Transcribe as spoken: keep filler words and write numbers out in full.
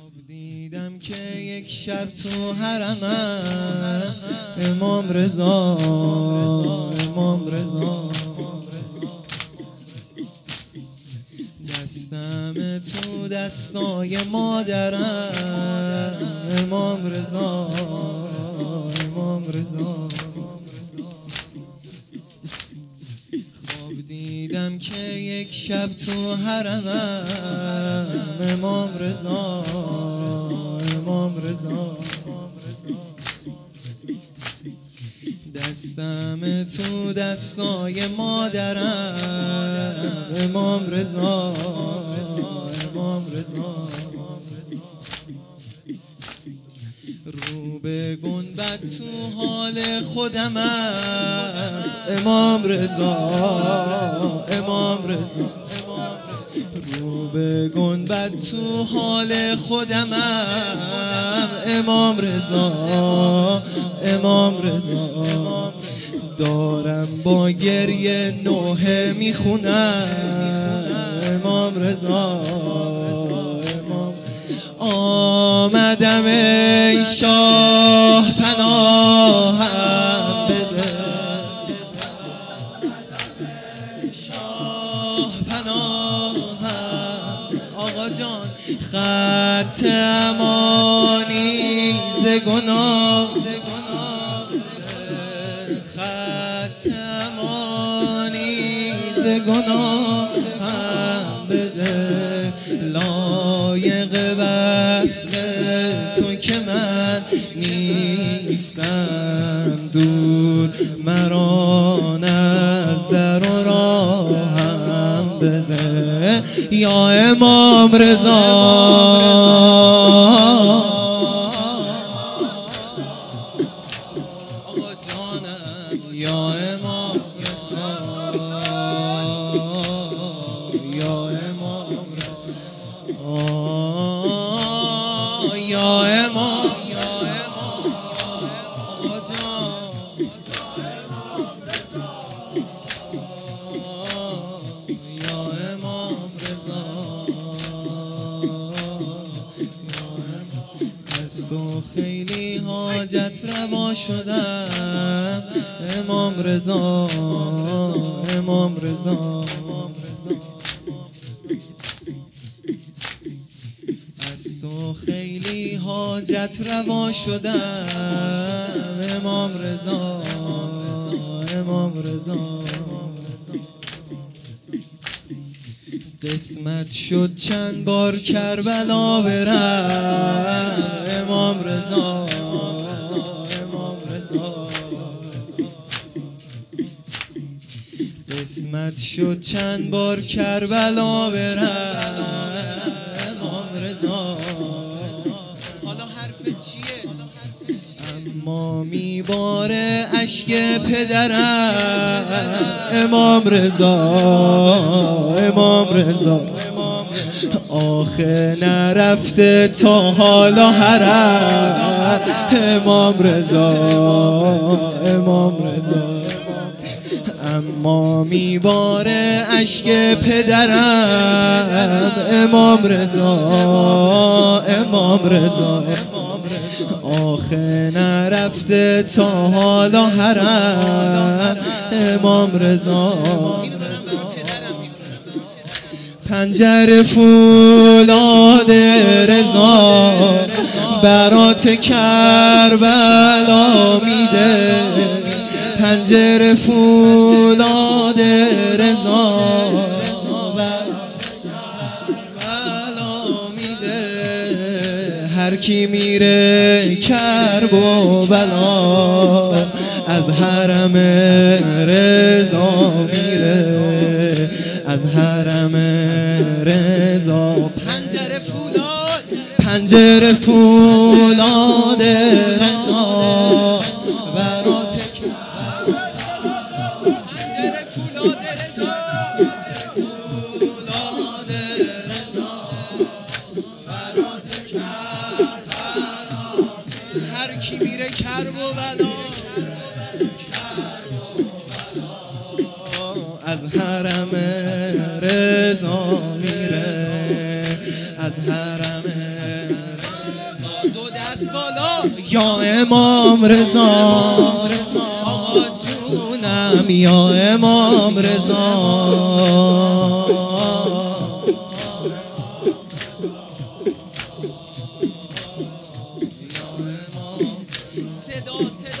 خواب دیدم که یک شب تو حرمم امام رضا امام رضا دستم تو دستای مادرم امام رضا امام رضا خواب دیدم که یک شب تو حرمم امام رضا امام رضا دستم تو دستای مادرم امام رضا امام رضا رو به گنبد تو حال خودمم امام رضا امام رضا رو به گنبد تو حال خودمم امام رضا امام رضا دارم با گریه نوحه میخونم امام رضا امام آمدم ای شاه پناهم بده شاه پناهم آقا جان خط امانی ز گناه خط امانی ز گناه هم بده لایق وصل تو که من نیستم دور مرا از در و راهم بده یا امام رضا یا امام یا امام یا امام از تو خیلی حاجت روا شدم امام رضا امام رضا از تو خیلی حاجت روا شدم امام رضا امام رضا قسمت شد چند بار کربلا برم امام رضا امام رضا قسمت شد چند بار کربلا برم امام رضا حالا حرف چیه اما میباره اشک پدرم امام رضا امام رضا آخه نرفته تا حالا حرم امام رضا امام رضا اما میباره اشک پدرم امام رضا امام رضا آخه نرفته تا حالا حرم امام رضا پنجره فولاد رضا برات کربلا میده پنجره فولاد رضا هر کی میره کرب و بلا از حرم رضا میره از حرم رضا پنجره فولاد پنجره فولاد رضا برات پنجره فولاد رضا فولاد رضا برات هر کی میره کرب و بلا از حرم رضا میره از حرم دست بالا یا امام رضا، آقا جونم یا امام رضا. صدا